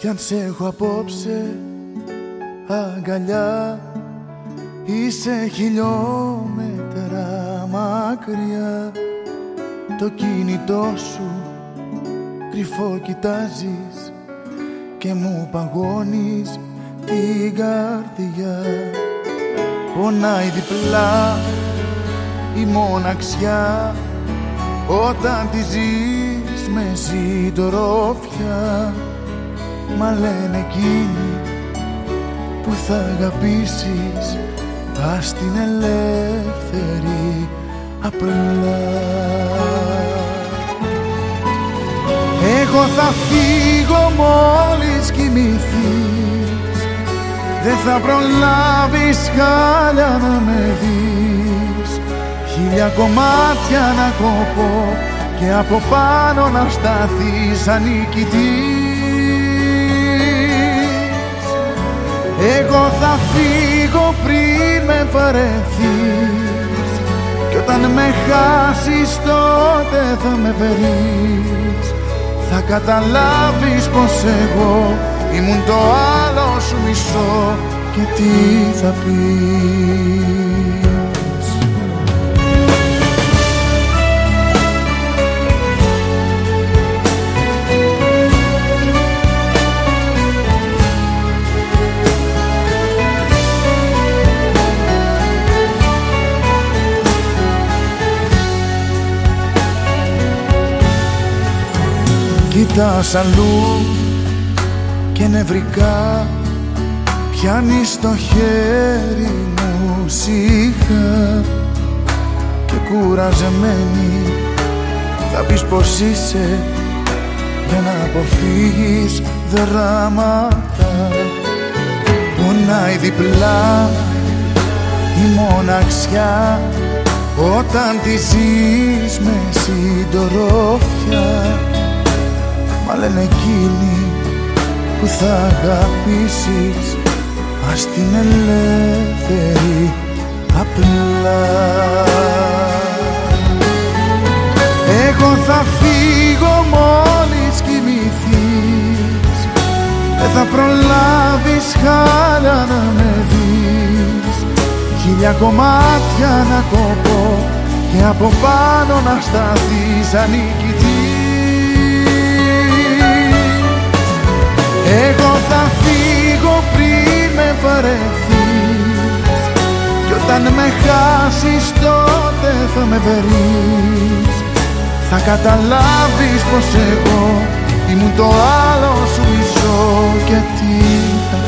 Κι αν σε έχω απόψε αγκαλιά, είσαι χιλιόμετρα μακριά. Το κινητό σου κρυφό κοιτάζεις και μου παγώνεις την καρδιά. Πονάει διπλά η μοναξιά όταν τη ζεις με συντρόφια. Μα λένε εκείνοι που θα αγαπήσεις, ας την ελεύθερη απλά. Εγώ θα φύγω μόλις κοιμηθείς, δεν θα προλάβεις χάλια να με δεις. Χίλια κομμάτια να κοπώ και από πάνω να σταθείς σαν νικητής. Εγώ θα φύγω πριν με βαρεθείς, κι όταν με χάσεις τότε θα με βρεις. Θα καταλάβεις πως εγώ ήμουν το άλλο σου μισό και τι θα πεις. Κοιτάς αλλού και νευρικά πιάνεις το χέρι μου σιγά και κουραζεμένη θα πεις πως είσαι για να αποφύγεις δράματα. Πονάει διπλά η μοναξιά όταν τη ζεις με συντρόφια. Μα λένε εκείνοι που θα αγαπήσεις, ας την ελεύθερη απλά. Εγώ θα φύγω μόλις κοιμηθείς, δεν θα προλάβεις χάλια να με δεις. Χίλια κομμάτια να κοπώ και από πάνω να σταθείς σαν νικητής. Εγώ θα φύγω πριν με βαρεθείς, κι όταν με χάσεις τότε θα με βρεις. Θα καταλάβεις πως εγώ ήμουν το άλλο σου μισό και τι θα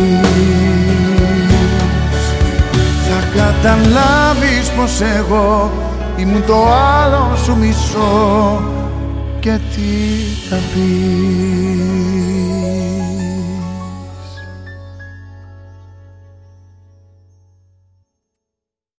πεις. Θα καταλάβεις πως εγώ ήμουν το άλλο σου μισό και τι θα πεις.